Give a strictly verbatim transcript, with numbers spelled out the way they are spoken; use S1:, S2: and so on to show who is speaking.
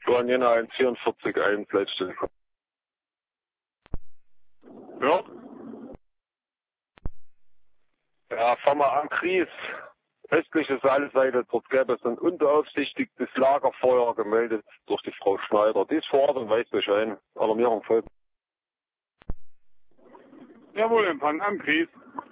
S1: Johann Jena eins vierundvierzig eins, Leitstelle.
S2: Ja.
S1: Ja, Firma am Kries, östliche Saalseite, dort gäbe es ein unbeaufsichtigtes Lagerfeuer gemeldet durch die Frau Schneider. Dies vor Ort und weist euch ein. Alarmierung folgt.
S2: Jawohl, Empfang am Kries.